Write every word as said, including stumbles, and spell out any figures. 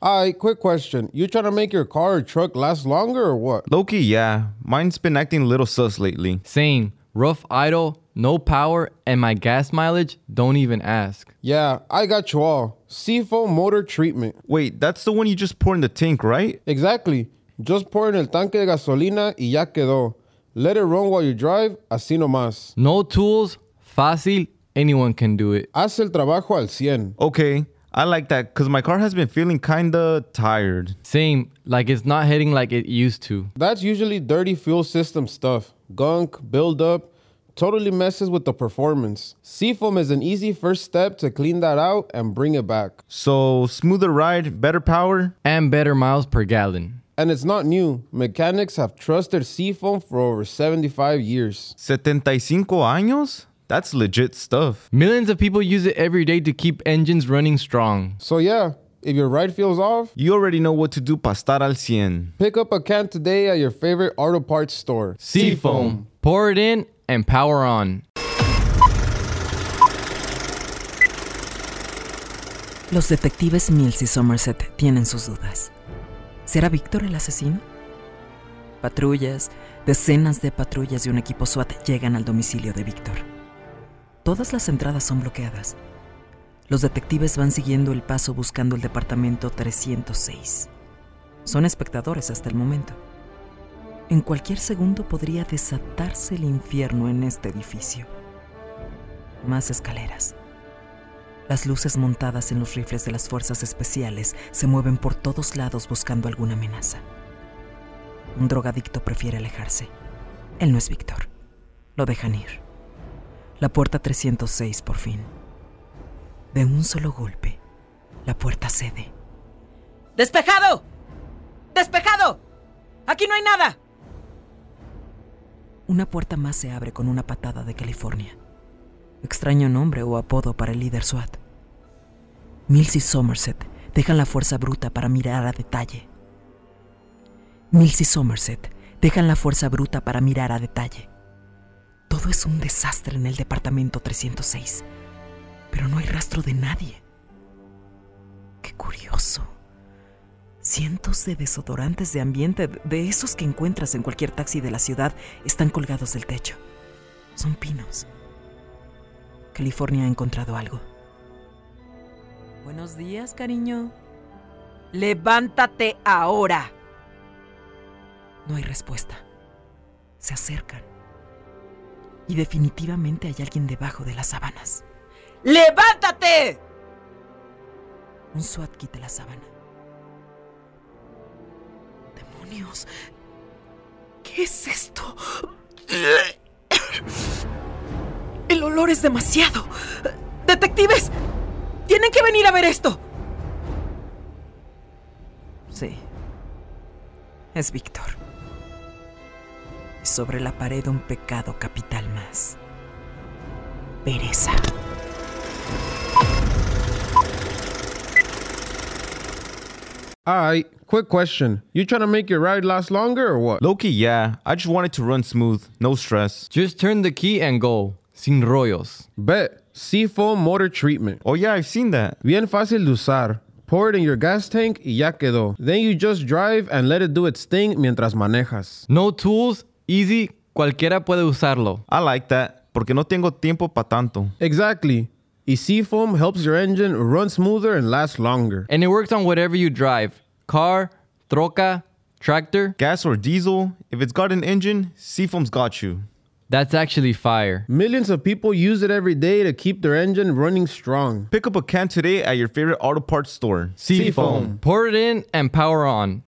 Alright, quick question. You trying to make your car or truck last longer or what? Low-key, yeah. Mine's been acting a little sus lately. Same. Rough idle, no power, and my gas mileage, don't even ask. Yeah, I got you all. Seafoam motor treatment. Wait, that's the one you just pour in the tank, right? Exactly. Just pour in el tanque de gasolina y ya quedó. Let it run while you drive, así nomás. No tools, fácil, anyone can do it. Haz el trabajo al cien. Okay, I like that because my car has been feeling kinda tired. Same, like it's not hitting like it used to. That's usually dirty fuel system stuff. Gunk, buildup, totally messes with the performance. Seafoam is an easy first step to clean that out and bring it back. So, smoother ride, better power? And better miles per gallon. And it's not new. Mechanics have trusted Seafoam for over seventy-five years. setenta y cinco años? That's legit stuff. Millions of people use it every day to keep engines running strong. So yeah, if your ride feels off, you already know what to do para estar al cien. Pick up a can today at your favorite auto parts store. Seafoam. Pour it in and power on. Los detectives Mills y Somerset tienen sus dudas. ¿Será Víctor el asesino? Patrullas, decenas de patrullas y un equipo SWAT llegan al domicilio de Víctor. Todas las entradas son bloqueadas. Los detectives van siguiendo el paso buscando el departamento trescientos seis. Son espectadores hasta el momento. En cualquier segundo podría desatarse el infierno en este edificio. Más escaleras. Las luces montadas en los rifles de las fuerzas especiales se mueven por todos lados buscando alguna amenaza. Un drogadicto prefiere alejarse. Él no es Víctor. Lo dejan ir. La puerta trescientos seis por fin. De un solo golpe, la puerta cede. ¡Despejado! ¡Despejado! ¡Aquí no hay nada! Una puerta más se abre con una patada de California. Extraño nombre o apodo para el líder SWAT. Mills y Somerset dejan la fuerza bruta para mirar a detalle. Mills y Somerset dejan la fuerza bruta para mirar a detalle. Todo es un desastre en el departamento trescientos seis, pero no hay rastro de nadie. ¡Qué curioso! Cientos de desodorantes de ambiente, de esos que encuentras en cualquier taxi de la ciudad, están colgados del techo. Son pinos. California ha encontrado algo. Buenos días, cariño. ¡Levántate ahora! No hay respuesta. Se acercan. Y definitivamente hay alguien debajo de las sábanas. ¡Levántate! Un SWAT quita la sábana. ¡Demonios! ¿Qué es esto? El olor es demasiado. ¡Detectives! ¡Tienen que venir a ver esto! Sí. Es Víctor. Y sobre la pared un pecado capital más. Pereza. Alright, quick question. You trying to make your ride last longer or what? Low-key, yeah. I just want it to run smooth. No stress. Just turn the key and go. Sin rollos. Bet. Seafoam motor treatment. Oh yeah, I've seen that. Bien fácil de usar. Pour it in your gas tank y ya quedó. Then you just drive and let it do its thing mientras manejas. No tools, easy, cualquiera puede usarlo. I like that, porque no tengo tiempo pa' tanto. Exactly. Y Seafoam helps your engine run smoother and last longer. And it works on whatever you drive. Car, troca, tractor. Gas or diesel, if it's got an engine, Seafoam's got you. That's actually fire. Millions of people use it every day to keep their engine running strong. Pick up a can today at your favorite auto parts store. Seafoam. Pour it in and power on.